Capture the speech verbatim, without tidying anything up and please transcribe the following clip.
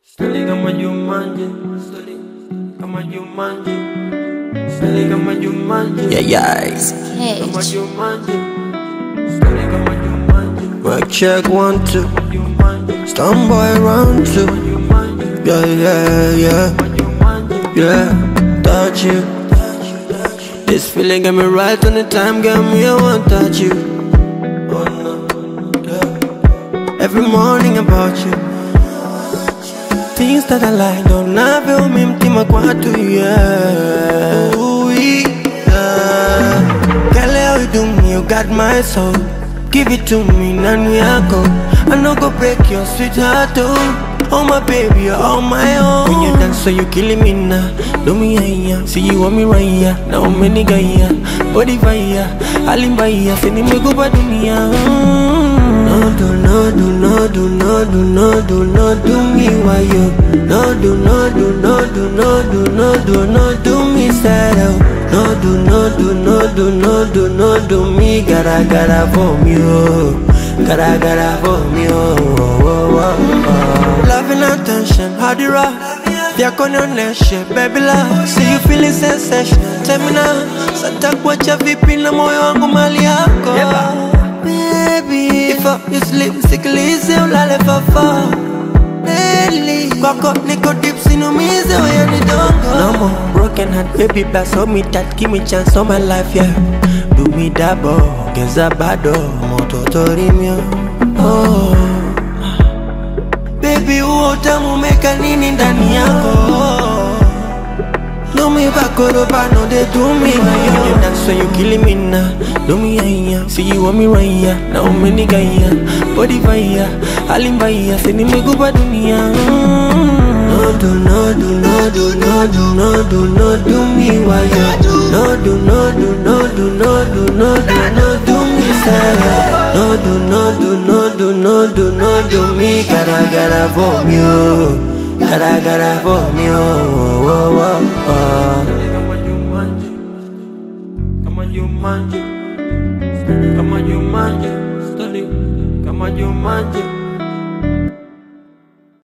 Stali kama Jumanji, stali kama Jumanji, stali kama Jumanji. Yeah, yes. Kama Jumanji, stali kama Jumanji. Mic check one two. Jumanji, Stomboy round two. Jumanji, Yeah, yeah, yeah, Jumanji. yeah. Touch you. This feeling got me right on the time, got me I want touch you. Oh no, yeah. Every morning about you. Things that I like don't have me mtima kwa tu, yeah. Ooh, yeah. Girl, how you do me, you got my soul. Give it to me, nani yako. I no go break your sweetheart, oh. Oh my baby, you're all my own. When you dance, so you killing me now. Do me higher, see you want me right here. Now many guys, body fire, alimbaya, send me go ba dunia. No do, no do, no do, no do, no do, no do me why you. No do, no do, no do, no do, no do, no do me sad. No do, no do, no do, no do, no do me gotta, gotta for me, oh. Gotta, gotta for me, oh, oh, oh, oh, oh. Love and attention, how do you rock? You're on your next shit, baby love. See you feeling sensation, tell me now. Santa kuacha vipi na moyo wangu mali yako. Baby, if I you sleep, sikilize ulale fafa. Daily, kwako niko deep, sinumize wewe ni dongo. No more broken heart, baby, bless hold me tight, give me chance on my life, yeah. Do me double, geza bado, moto torimio. Oh, baby, uo utamu meka nini ndani yako. Do me back or no they do me. You dance so you killing me now. Do me higher, see you want me right here. Now many guys, body fire, alimbaya, send me go ba dunia. No do, no do, no do, no do, no do, no do me why you. No do, no do, no do, no do, no do, no do me sad. No do, no do, no do, no do, no do me gotta, gotta for me, oh. Gotta, gotta for me, oh, oh, oh, oh. Kama Jumanji, kama Jumanji, kama Jumanji, stali kama Jumanji.